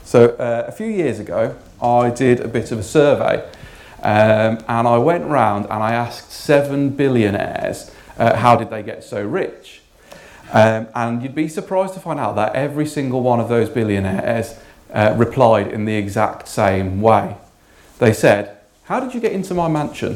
So a few years ago, I did a bit of a survey, and I went round and I asked 7 billionaires how did they get so rich. And you'd be surprised to find out that every single one of those billionaires replied in the exact same way. They said, "How did you get into my mansion?"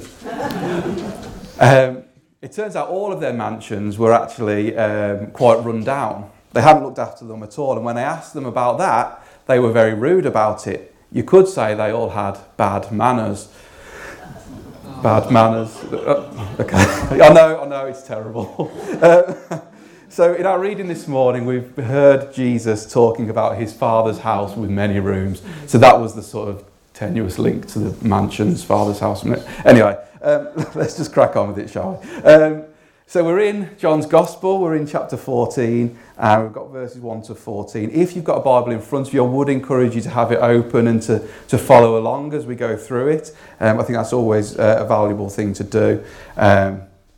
It turns out all of their mansions were actually quite run down. They hadn't looked after them at all, and when I asked them about that, they were very rude about it. You could say they all had bad manners. Bad manners. Okay, I know, it's terrible. So in our reading this morning, we've heard Jesus talking about his Father's house with many rooms. So that was the sort of tenuous link to the mansion's Father's house. Anyway, let's just crack on with it, shall we? So we're in John's Gospel, we're in chapter 14, and we've got verses 1 to 14. If you've got a Bible in front of you, I would encourage you to have it open and to follow along as we go through it. I think that's always a valuable thing to do. And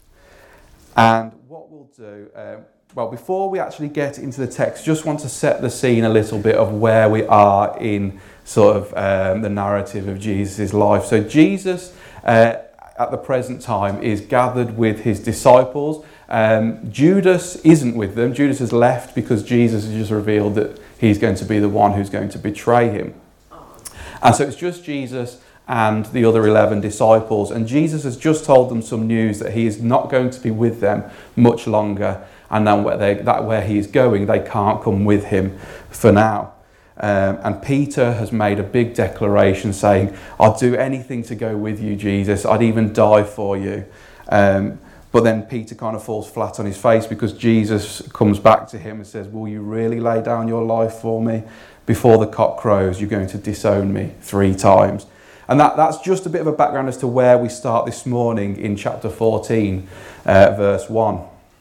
what we'll do, well, before we actually get into the text, just want to set the scene a little bit of where we are in sort of the narrative of Jesus' life. So Jesus, at the present time, is gathered with his disciples. Judas isn't with them. Judas has left because Jesus has just revealed that he's going to be the one who's going to betray him. And so it's just Jesus and the other 11 disciples. And Jesus has just told them some news that he is not going to be with them much longer. And then where he is going, they can't come with him for now. And Peter has made a big declaration saying, "I'll do anything to go with you, Jesus. I'd even die for you." But then Peter kind of falls flat on his face because Jesus comes back to him and says, "Will you really lay down your life for me? Before the cock crows, you're going to disown me 3 times. And that's just a bit of a background as to where we start this morning in chapter 14, verse 1.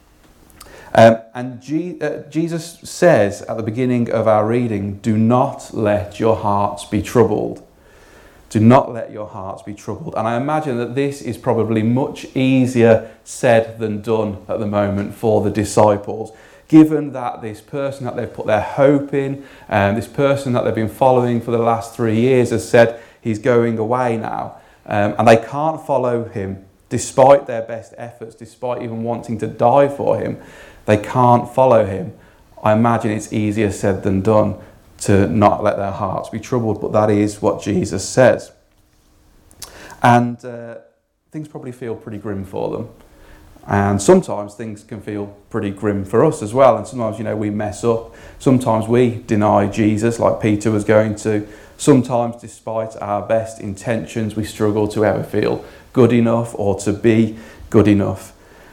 And Jesus says at the beginning of our reading, "Do not let your hearts be troubled." Do not let your hearts be troubled. And I imagine that this is probably much easier said than done at the moment for the disciples, given that this person that they've put their hope in, this person that they've been following for the last 3 years has said he's going away now. And they can't follow him despite their best efforts, despite even wanting to die for him. They can't follow him. I imagine it's easier said than done to not let their hearts be troubled, but that is what Jesus says. And things probably feel pretty grim for them. And sometimes things can feel pretty grim for us as well. And sometimes, we mess up. Sometimes we deny Jesus like Peter was going to. Sometimes, despite our best intentions, we struggle to ever feel good enough or to be good enough.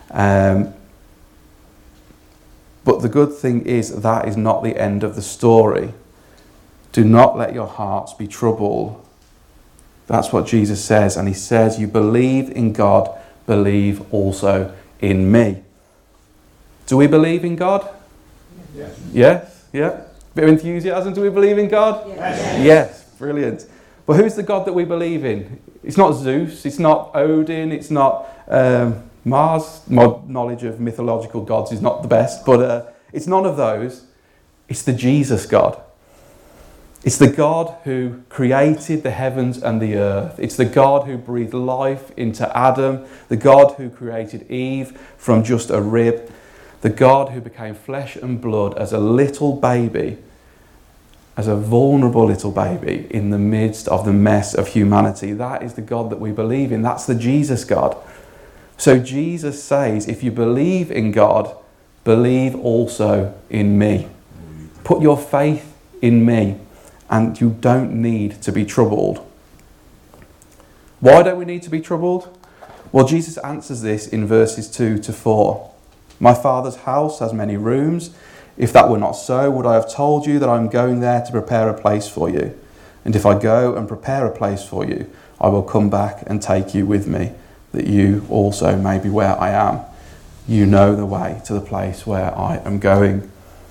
But the good thing is that is not the end of the story. Do not let your hearts be troubled. That's what Jesus says. And he says, you believe in God, believe also in me. Do we believe in God? Yes. Yes? Yeah? Bit of enthusiasm. Do we believe in God? Yes. Yes. Brilliant. But who's the God that we believe in? It's not Zeus. It's not Odin. It's not Mars. My knowledge of mythological gods is not the best, but it's none of those. It's the Jesus God. It's the God who created the heavens and the earth. It's the God who breathed life into Adam, the God who created Eve from just a rib, the God who became flesh and blood as a little baby, as a vulnerable little baby in the midst of the mess of humanity. That is the God that we believe in. That's the Jesus God. So Jesus says, if you believe in God, believe also in me. Put your faith in me, and you don't need to be troubled. Why don't we need to be troubled? Well, Jesus answers this in verses 2 to 4. My Father's house has many rooms. If that were not so, would I have told you that I am going there to prepare a place for you? And if I go and prepare a place for you, I will come back and take you with me, that you also may be where I am. You know the way to the place where I am going.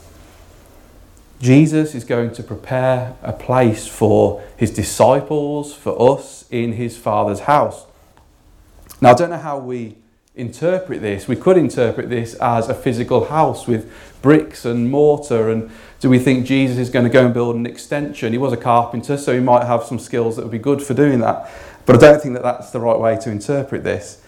Jesus is going to prepare a place for his disciples, for us, in his Father's house. Now, I don't know how we interpret this? We could interpret this as a physical house with bricks and mortar. And do we think Jesus is going to go and build an extension? He was a carpenter, so he might have some skills that would be good for doing that. But I don't think that that's the right way to interpret this.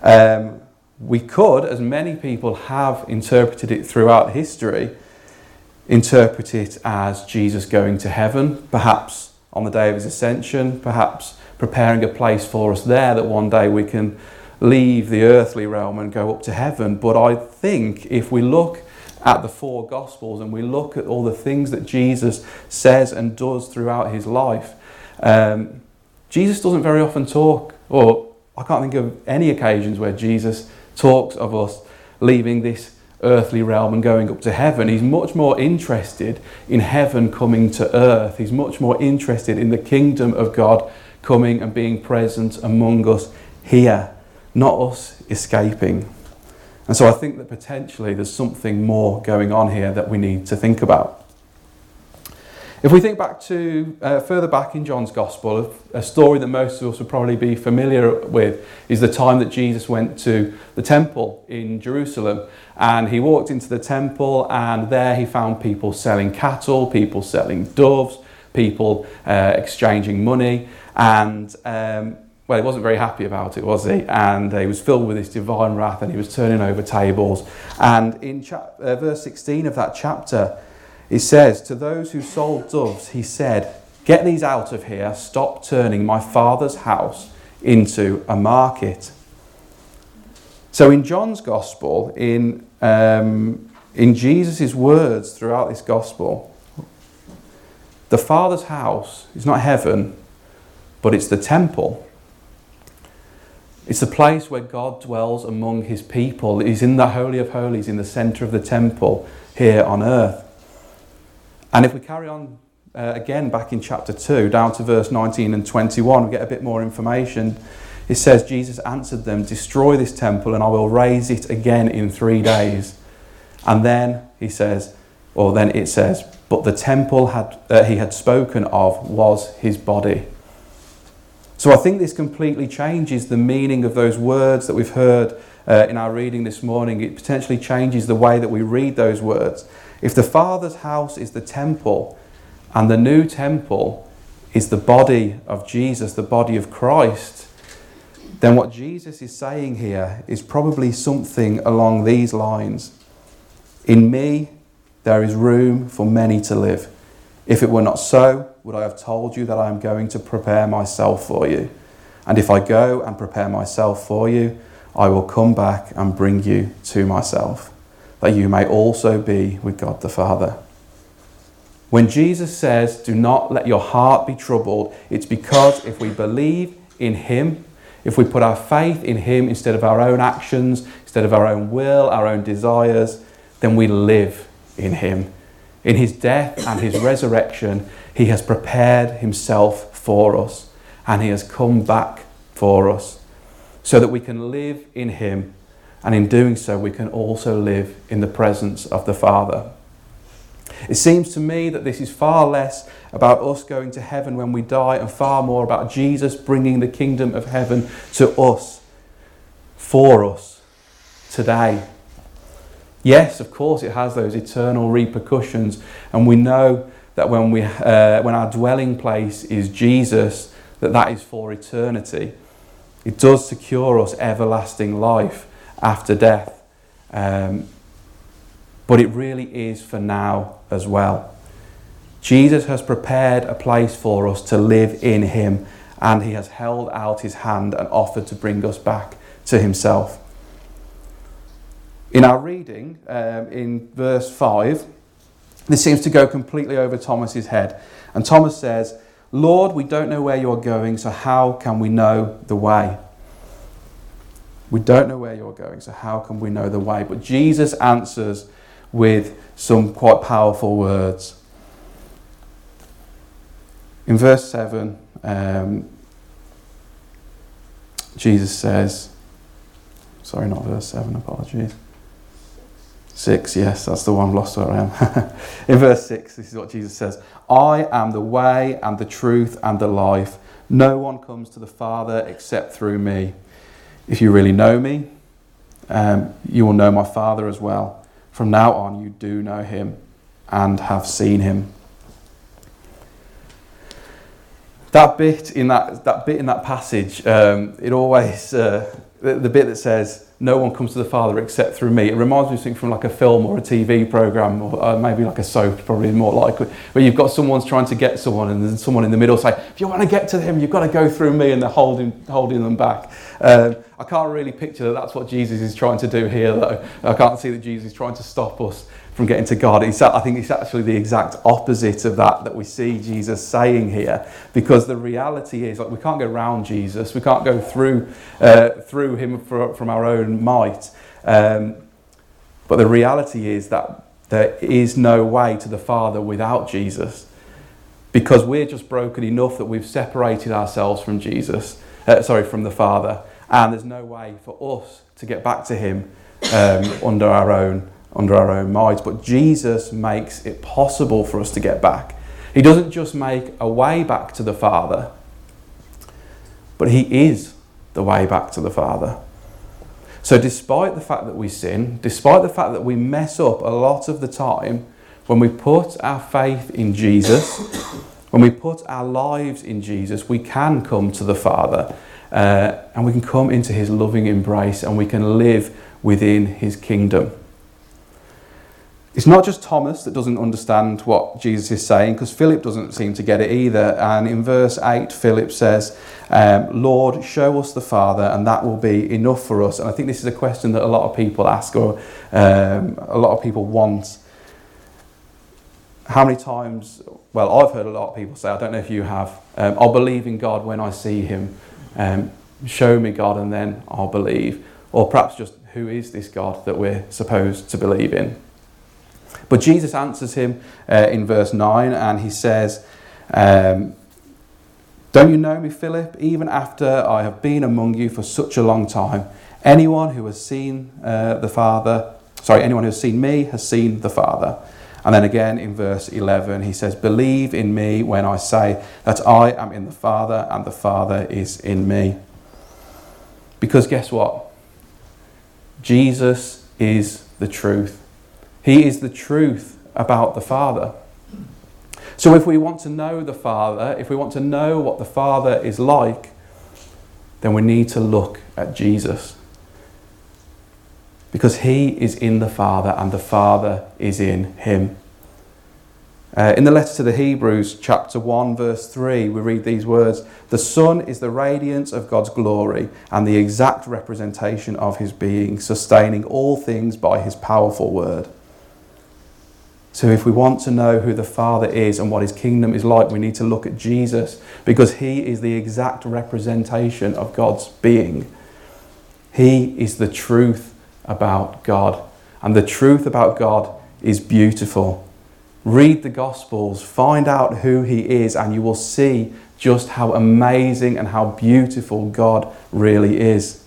We could, as many people have interpreted it throughout history, interpret it as Jesus going to heaven, perhaps on the day of his ascension, perhaps preparing a place for us there that one day we can leave the earthly realm and go up to heaven. But I think if we look at the four Gospels and we look at all the things that Jesus says and does throughout his life, Jesus doesn't very often talk, or I can't think of any occasions where Jesus talks of us leaving this earthly realm and going up to heaven. He's much more interested in heaven coming to earth. He's much more interested in the kingdom of God coming and being present among us here, not us escaping. And so I think that potentially there's something more going on here that we need to think about. If we think back to further back in John's Gospel, a story that most of us would probably be familiar with is the time that Jesus went to the temple in Jerusalem. And he walked into the temple, and there he found people selling cattle, people selling doves, people exchanging money. And well, he wasn't very happy about it, was he? And he was filled with this divine wrath, and he was turning over tables. And in verse 16 of that chapter, it says, "To those who sold doves, he said, 'Get these out of here, stop turning my Father's house into a market.'" So in John's Gospel, in Jesus' words throughout this Gospel, the Father's house is not heaven, but it's the temple. It's the place where God dwells among his people. He's in the Holy of Holies, in the centre of the temple here on earth. And if we carry on again back in chapter 2, down to verse 19 and 21, we get a bit more information. It says, Jesus answered them, "Destroy this temple and I will raise it again in 3 days." And then it says, "But the temple he had spoken of was his body." So I think this completely changes the meaning of those words that we've heard in our reading this morning. It potentially changes the way that we read those words. If the Father's house is the temple, and the new temple is the body of Jesus, the body of Christ, then what Jesus is saying here is probably something along these lines. "In me there is room for many to live. If it were not so, would I have told you that I am going to prepare myself for you? And if I go and prepare myself for you, I will come back and bring you to myself, that you may also be with God the Father." When Jesus says, "Do not let your heart be troubled," it's because if we believe in him, if we put our faith in him instead of our own actions, instead of our own will, our own desires, then we live in him. In his death and his resurrection, he has prepared himself for us, and he has come back for us so that we can live in him, and in doing so we can also live in the presence of the Father. It seems to me that this is far less about us going to heaven when we die and far more about Jesus bringing the kingdom of heaven to us, for us, today. Yes, of course, it has those eternal repercussions, and we know that when our dwelling place is Jesus, that is for eternity. It does secure us everlasting life after death, but it really is for now as well. Jesus has prepared a place for us to live in him, and he has held out his hand and offered to bring us back to himself. In our reading, in verse 5, this seems to go completely over Thomas's head. And Thomas says, "Lord, we don't know where you're going, so how can we know the way?" We don't know where you're going, so how can we know the way? But Jesus answers with some quite powerful words. In verse 7, Jesus says, sorry, not verse 7, apologies. 6, yes, that's the one, I've lost where I am. In verse 6, this is what Jesus says, "I am the way and the truth and the life. No one comes to the Father except through me. If you really know me, you will know my Father as well. From now on you do know him and have seen him. That bit in that passage, it always the bit that says no one comes to the Father except through me. It reminds me of something from like a film or a TV program, or maybe like a soap, probably more likely, where you've got someone's trying to get someone, and there's someone in the middle saying, "If you want to get to him, you've got to go through me," and they're holding them back. I can't really picture that that's what Jesus is trying to do here, though. I can't see that Jesus is trying to stop us from getting to God. I think it's actually the exact opposite of that we see Jesus saying here, because the reality is, like, we can't go around Jesus, we can't go through him from our own might, but the reality is that there is no way to the Father without Jesus, because we're just broken enough that we've separated ourselves from from the Father, and there's no way for us to get back to him under our own might. But Jesus makes it possible for us to get back. He doesn't just make a way back to the Father, but he is the way back to the Father. So despite the fact that we sin, despite the fact that we mess up a lot of the time, when we put our faith in Jesus, when we put our lives in Jesus, we can come to the Father, and we can come into his loving embrace, and we can live within his kingdom. It's not just Thomas that doesn't understand what Jesus is saying, because Philip doesn't seem to get it either. And in verse 8, Philip says, Lord, show us the Father, and that will be enough for us. And I think this is a question that a lot of people ask, or a lot of people want. How many times, well, I've heard a lot of people say, I don't know if you have, I'll believe in God when I see him. Show me God and then I'll believe. Or perhaps just, who is this God that we're supposed to believe in? But Jesus answers him in verse 9, and he says, don't you know me, Philip, even after I have been among you for such a long time? Anyone who has seen anyone who has seen me has seen the Father. And then again in verse 11, he says, believe in me when I say that I am in the Father and the Father is in me. Because guess what? Jesus is the truth. He is the truth about the Father. So if we want to know the Father, if we want to know what the Father is like, then we need to look at Jesus. Because he is in the Father and the Father is in him. In the letter to the Hebrews, chapter 1, verse 3, we read these words, the Son is the radiance of God's glory and the exact representation of his being, sustaining all things by his powerful word. So if we want to know who the Father is and what his kingdom is like, we need to look at Jesus, because he is the exact representation of God's being. He is the truth about God, and the truth about God is beautiful. Read the Gospels, find out who he is, and you will see just how amazing and how beautiful God really is.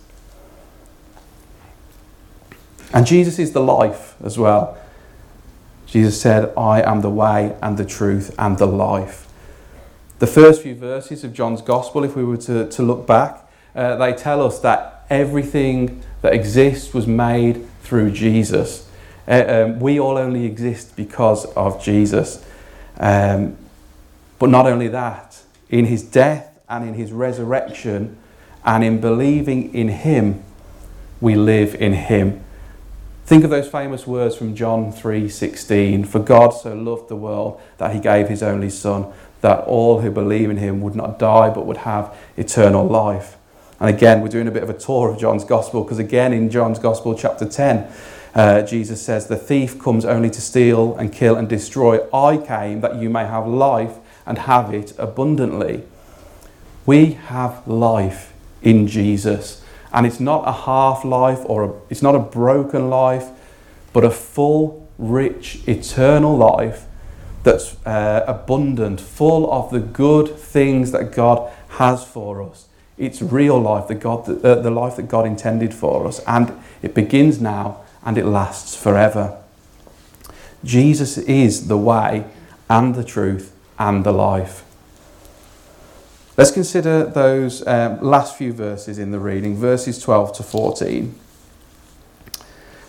And Jesus is the life as well. Jesus said, I am the way and the truth and the life. The first few verses of John's Gospel, if we were to look back, they tell us that everything that exists was made through Jesus. We all only exist because of Jesus. But not only that, in his death and in his resurrection and in believing in him, we live in him. Think of those famous words from John 3:16. For God so loved the world that he gave his only Son, that all who believe in him would not die but would have eternal life. And again, we're doing a bit of a tour of John's Gospel, because again in John's Gospel chapter 10, Jesus says, the thief comes only to steal and kill and destroy. I came that you may have life and have it abundantly. We have life in Jesus. And it's not a half life, it's not a broken life, but a full, rich, eternal life that's abundant, full of the good things that God has for us. It's real life, the life that God intended for us. And it begins now and it lasts forever. Jesus is the way and the truth and the life. Let's consider those last few verses in the reading, verses 12 to 14.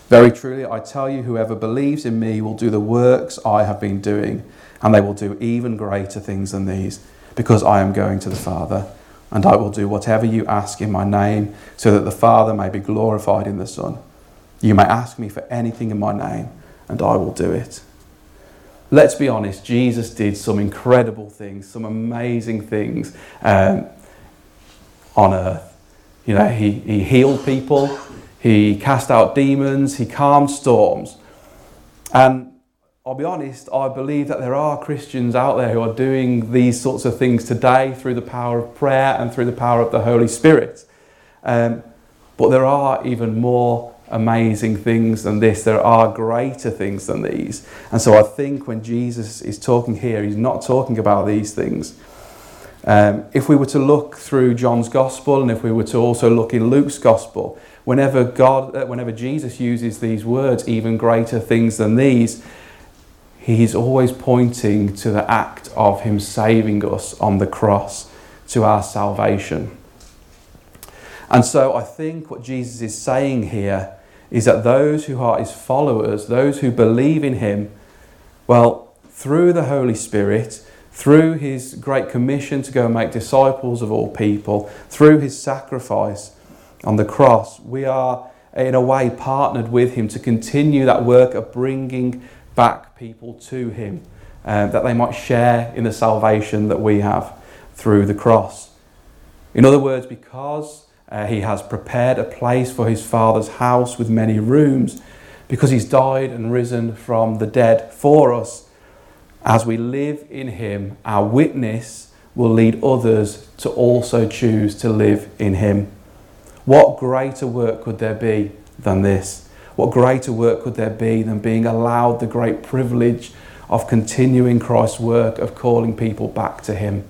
Very truly, I tell you, whoever believes in me will do the works I have been doing, and they will do even greater things than these, because I am going to the Father. And I will do whatever you ask in my name, so that the Father may be glorified in the Son. You may ask me for anything in my name, and I will do it. Let's be honest, Jesus did some incredible things, some amazing things on earth. You know, he healed people, he cast out demons, he calmed storms. And I'll be honest, I believe that there are Christians out there who are doing these sorts of things today through the power of prayer and through the power of the Holy Spirit. But there are even more amazing things than this. There are greater things than these. And so I think when Jesus is talking here, he's not talking about these things. If we were to look through John's Gospel, and if we were to also look in Luke's Gospel, whenever Jesus uses these words, even greater things than these, he's always pointing to the act of him saving us on the cross, to our salvation. And so I think what Jesus is saying here is that those who are his followers, those who believe in him, well, through the Holy Spirit, through his great commission to go and make disciples of all people, through his sacrifice on the cross, we are in a way partnered with him to continue that work of bringing back people to him, that they might share in the salvation that we have through the cross. In other words, because he has prepared a place for his Father's house with many rooms, because he's died and risen from the dead for us, as we live in him, our witness will lead others to also choose to live in him. What greater work could there be than this? What greater work could there be than being allowed the great privilege of continuing Christ's work of calling people back to him?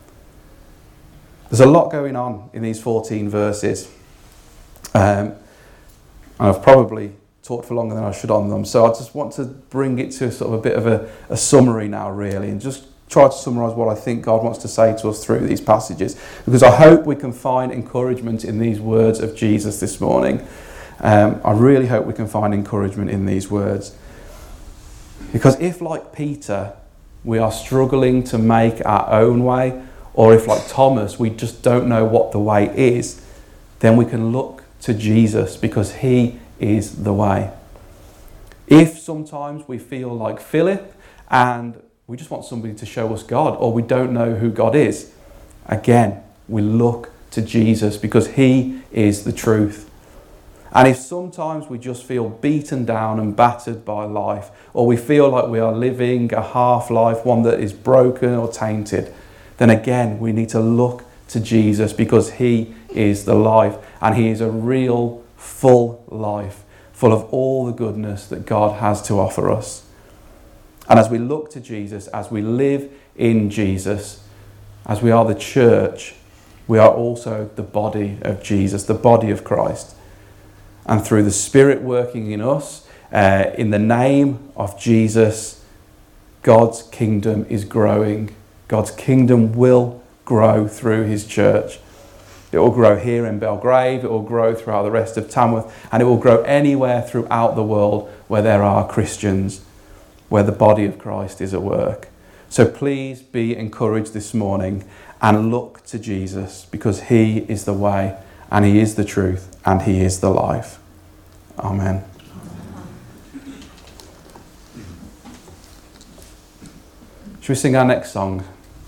There's a lot going on in these 14 verses. And I've probably talked for longer than I should on them. So I just want to bring it to sort of a bit of a summary now, really, and just try to summarise what I think God wants to say to us through these passages, because I hope we can find encouragement in these words of Jesus this morning. I really hope we can find encouragement in these words. Because if, like Peter, we are struggling to make our own way, or if, like Thomas, we just don't know what the way is, then we can look to Jesus, because he is the way. If sometimes we feel like Philip and we just want somebody to show us God, or we don't know who God is, again, we look to Jesus, because he is the truth. And if sometimes we just feel beaten down and battered by life, or we feel like we are living a half-life, one that is broken or tainted, then again, we need to look to Jesus, because he is the life, and he is a real, full life, full of all the goodness that God has to offer us. And as we look to Jesus, as we live in Jesus, as we are the church, we are also the body of Jesus, the body of Christ. And through the Spirit working in us, in the name of Jesus, God's kingdom is growing. God's kingdom will grow through his church. It will grow here in Belgrave, it will grow throughout the rest of Tamworth, and it will grow anywhere throughout the world where there are Christians, where the body of Christ is at work. So please be encouraged this morning and look to Jesus, because he is the way, and he is the truth, and he is the life. Amen. Should we sing our next song?